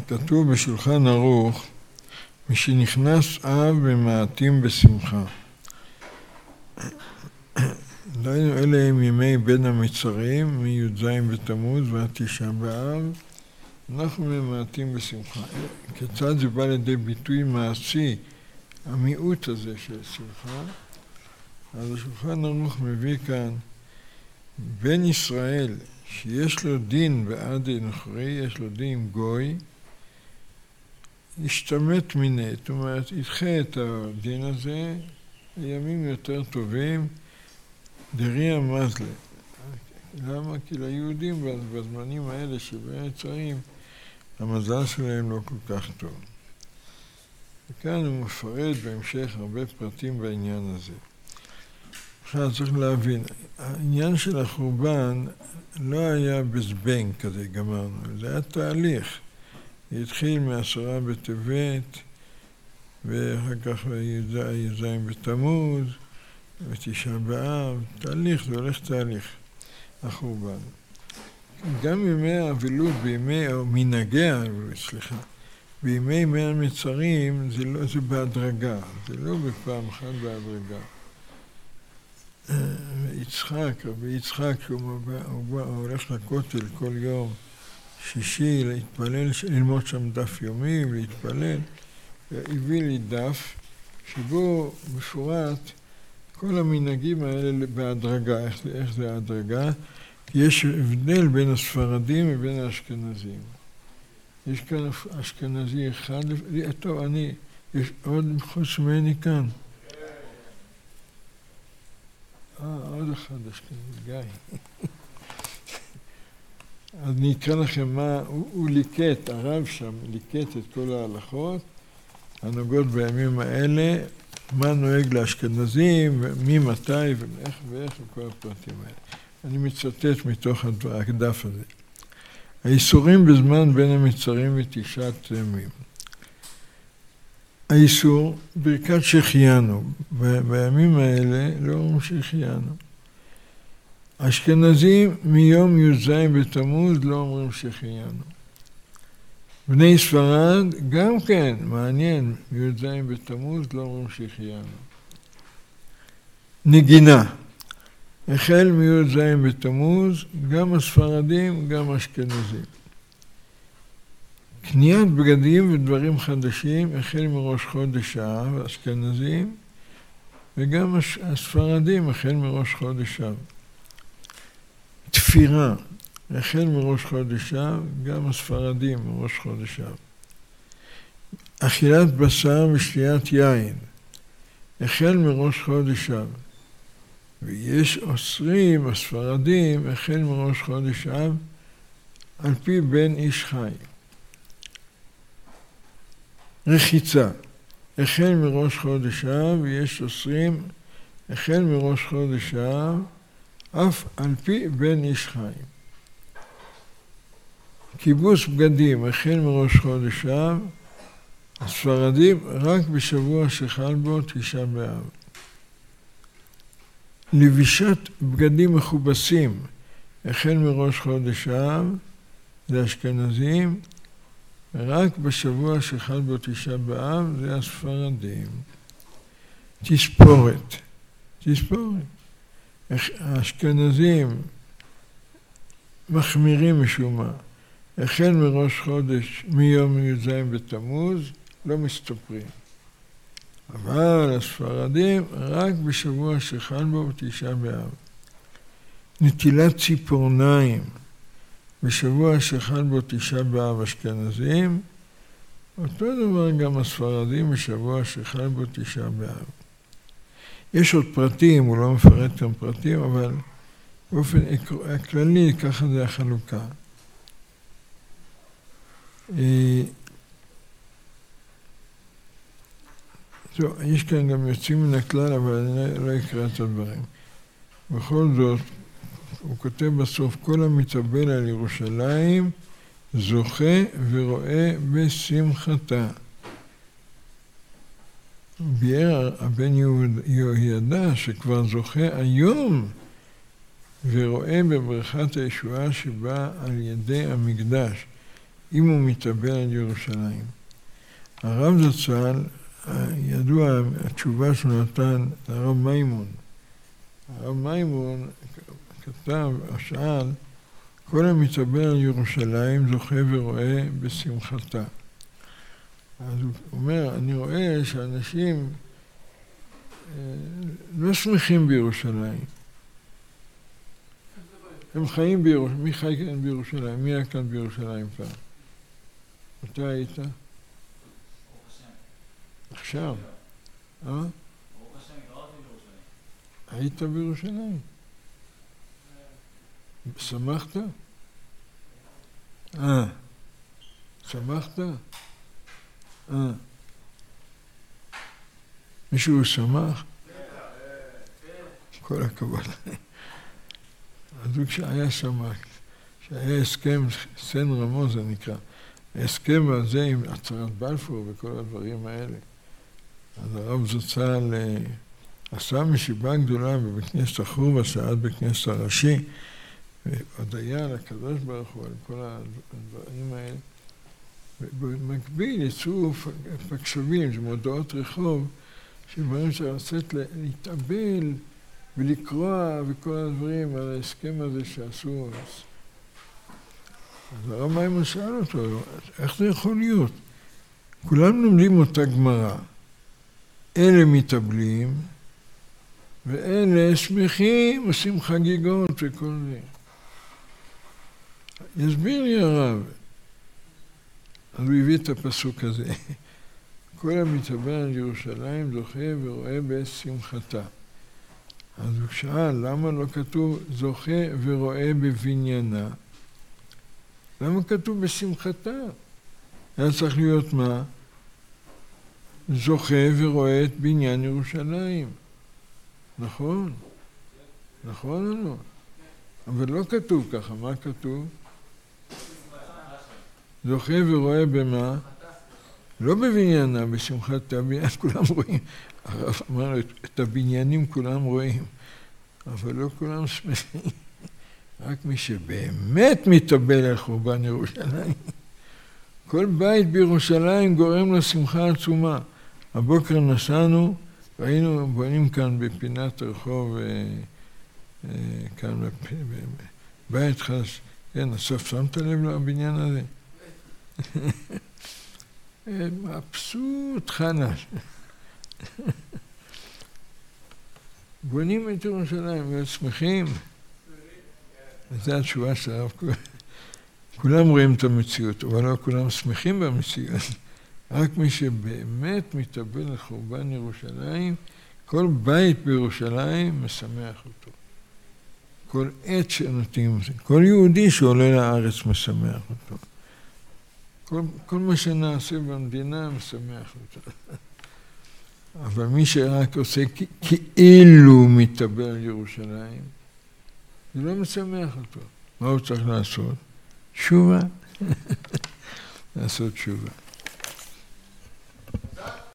כתוב בשולחן ערוך, משנכנס אב ממעטים בשמחה. דהיינו, אלה הם ימי בין המצרים, מי"ז בתמוז ועד תשעה באב, אנחנו ממעטים בשמחה. כיצד זה בא לידי ביטוי מעשי, המיעוט הזה של שמחה? אז השולחן ערוך מביא כאן, בן ישראל, שיש לו דין בעד נוכרי, יש לו דין גוי, ישתמט מיני, זאת אומרת, ידחה את הדין הזה לימים יותר טובים, דריה מזלה. למה? כי ליהודים בזמנים האלה שבמצרים, המזל שלהם לא כל כך טוב. וכאן הוא מפרט בהמשך הרבה פרטים בעניין הזה. עכשיו צריך להבין, העניין של החורבן לא היה בזבנג כזה, גמרנו, זה היה תהליך. זה התחיל מ10 בטבת, ואחר כך י"ז בתמוז, ותשעה באב, תהליך, זה הולך תהליך, החורבן. גם בימי האבלות, או מנהגי האבלות, סליחה, בימי ימי המצרים זה בהדרגה, זה לא בפעם אחת בהדרגה. רבי יצחק, שהוא הולך לכותל כל יום שישי להתפלל, ללמוד שם דף יומי ולהתפלל, והביא לי דף שבו מפורט כל המנהגים האלה בהדרגה. איך זה ההדרגה? יש הבדל בין הספרדים ובין האשכנזים. יש כאן אשכנזי אחד, טוב, יש עוד חוץ ממני כאן. עוד אחד אשכנזי, גיא. אז אני אקרא לכם מה, הוא ליקט, הרב שם ליקט את כל ההלכות הנוגעות בימים האלה, מה נוהג לאשכנזים, ממתי ואיך וכל הפרטים האלה. אני מצטט מתוך הדף הזה. האיסורים בזמן בין המצרים ותשעת ימים. האיסור, ברכת שהחיינו, בימים האלה לא אומרים שהחיינו. אשכנזים מיום י"ז בתמוז לא אומרים שהחיינו. בני ספרד גם כן, מעניין, י"ז בתמוז לא אומרים שהחיינו. נגינה, החל מי"ז בתמוז, גם הספרדים, גם אשכנזים. קניית בגדים ודברים חדשים, החל מראש חודש אב, אשכנזים, וגם הספרדים, החל מראש חודש אב. תפירה, החל מראש חודש אב, גם הספרדים מראש חודש אב. אכילת בשר ושתיית יין, החל מראש חודש אב. ויש אוסרים, הספרדים, החל מראש חודש אב, על פי בן איש חי. רחיצה, החל מראש חודש אב, ויש אוסרים, החל מראש חודש אב, אף על פי בן איש חי. כיבוס בגדים, החל מראש חודש אב, הספרדים רק בשבוע שחל בו תשעה באב. לבישת בגדים מכובסים, החל מראש חודש אב, זה אשכנזים, רק בשבוע שחל בו תשעה באב, זה הספרדים. תספורת. האשכנזים מחמירים משום מה. החל מראש חודש, מיום י"ז בתמוז, לא מסתפרים. אבל הספרדים רק בשבוע שחל בו תשעה באב. נטילת ציפורניים, בשבוע שחל בו תשעה באב אשכנזים, אותו דבר גם הספרדים בשבוע שחל בו תשעה באב. יש עוד פרטים, הוא לא מפרט כאן פרטים, אבל באופן כללי ככה זה החלוקה. טוב, יש כאן גם יוצאים מן הכלל, אבל אני לא אקרא את הדברים. בכל זאת, הוא כותב בסוף, כל המתאבל על ירושלים זוכה ורואה בשמחתה. ביאר הבן יהוידע שכבר זוכה היום ורואה בברכת הישועה שבאה על ידי המקדש. אם הוא מתאבל על ירושלים. הרב זצ"ל, ידוע התשובה שהוא נתן לרב מימון. הרב מימון כתב, שאל, כל המתאבל על ירושלים זוכה ורואה בשמחתה. אז הוא אומר, אני רואה שאנשים לא שמחים בירושלים. הם חיים בירושלים. מי חי כאן בירושלים? מי היה כאן בירושלים פעם? אתה היית? עכשיו. היית בירושלים? שמחת? שמחת? מישהו שמח? כל הכבוד. אז הוא כשהיה שמח, כשהיה הסכם, סן רמו זה נקרא, ההסכם הזה עם הצהרת בלפור וכל הדברים האלה. אז הרב זצ"ל עשה מסיבה גדולה בבית כנסת החורבה, שעת בית כנסת הראשי, והודיה לקדוש ברוך הוא על כל הדברים האלה. ובמקביל יצאו פקשבים, זה מודעות רחוב, שבהם שרצית להתאבל ולקרוע וכל הדברים על ההסכם הזה שעשו. אז הרב מימון שאל אותו, איך זה יכול להיות? כולם לומדים אותה גמרא. אלה מתאבלים, ואלה שמחים, עושים חגיגות וכל זה. יסביר לי הרב. אז הוא הביא את הפסוק הזה. כל המתאבל על ירושלים זוכה ורואה בשמחתה. אז הוא שאל, למה לא כתוב זוכה ורואה בבניינה? למה כתוב בשמחתה? היה צריך להיות מה? זוכה ורואה את בניין ירושלים. נכון? נכון או לא? אבל לא כתוב ככה, מה כתוב? זוכה ורואה במה? לא בבניינה, בשמחתה, כולם רואים. הרב אמר, את הבניינים כולם רואים, אבל לא כולם שמחים. רק מי שבאמת מתאבל על חורבן ירושלים. כל בית בירושלים גורם לו שמחה עצומה. הבוקר נסענו, ראינו, בונים כאן בפינת רחוב, כאן בבית חדש. כן, הסוף שמת לב לבניין הזה? מבסוט חנש. בונים את ירושלים, להיות שמחים. זו התשובה של הרב. כולם רואים את המציאות, אבל לא כולם שמחים במציאות. רק מי שבאמת מתאבל על חורבן ירושלים, כל בית בירושלים משמח אותו. כל עת שנותנים, כל יהודי שעולה לארץ משמח אותו. כל מה שנעשה במדינה משמח אותו. אבל מי שרק עושה כאילו מתאבל על ירושלים, זה לא משמח אותו. מה הוא צריך לעשות? תשובה. לעשות תשובה.